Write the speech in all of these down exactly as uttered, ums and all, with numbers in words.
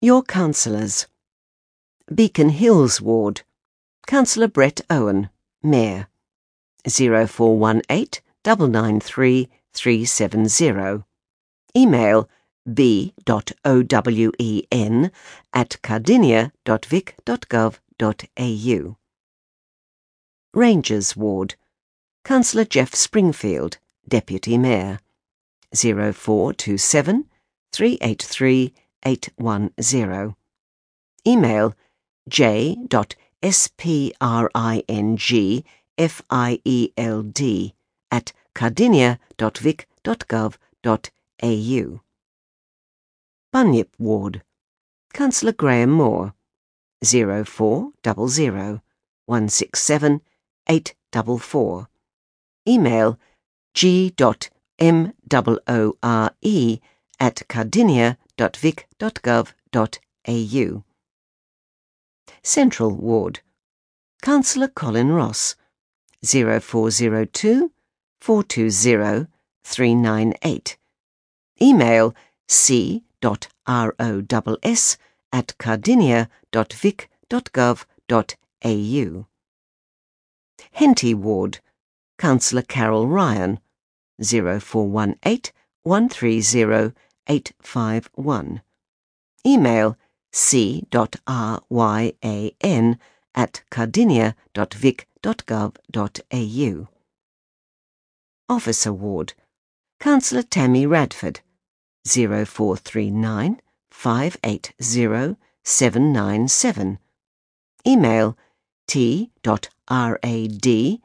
Your councillors. Beacon Hills Ward. Councillor Brett Owen, Mayor. zero four one eight, nine nine three, three seven zero. Email b dot owen at cardinia dot vic dot gov dot a u. Rangers Ward. Councillor Jeff Springfield, Deputy Mayor. zero four two seven, three eight three, eight one zero. Email j dot springfield at cardinia dot vic dot gov dot a u. Bunyip Ward. Councillor Graham Moore. zero four zero zero, one six seven, eight four four. Email g dot m o o r e at cardinia dot vic dot gov dot a u. Central Ward. Councillor Colin Ross. zero four zero two, four two zero, three nine eight. Email c dot ross at cardinia dot vic dot gov dot a u. Henty Ward. Councillor Carol Ryan. zero four one eight, one three zero, eight five one. Email c dot ryan at cardinia dot vic dot gov dot a u. Officer Ward. Councillor Tammy Radford. zero four three nine, five eight zero, seven nine seven. Email t dot radford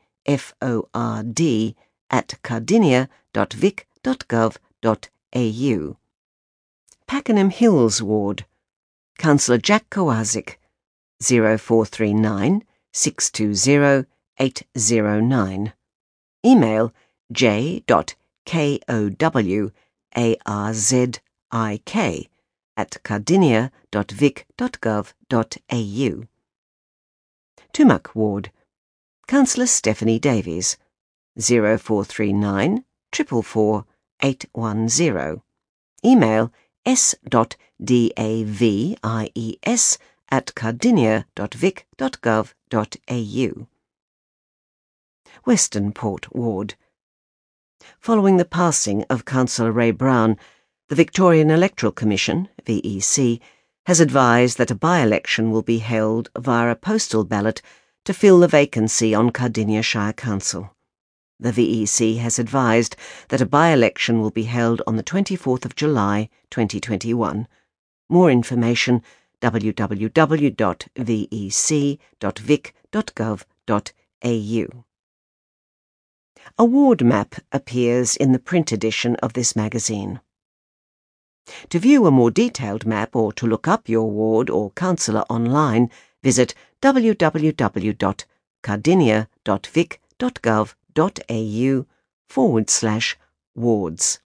at cardinia dot vic dot gov dot a u. Pakenham Hills Ward. Councillor Jack Kowaczyk. zero four three nine, six two zero, eight zero nine. Email j dot kowardzik at cardinia dot vic dot gov dot a u. Tumac Ward. Councillor Stephanie Davies. zero four three nine, four four four, eight one zero. Email s dot davies at cardinia dot vic dot gov dot a u. Western Port Ward. Following the passing of Councillor Ray Brown, the Victorian Electoral Commission, V E C, has advised that a by-election will be held via a postal ballot to fill the vacancy on Cardinia Shire Council. The V E C has advised that a by-election will be held on the twenty-fourth of July, twenty twenty-one. More information w w w dot vec dot vic dot gov dot a u. A ward map appears in the print edition of this magazine. To view a more detailed map or to look up your ward or councillor online, visit w w w dot cardinia dot vic dot gov dot a u forward slash wards.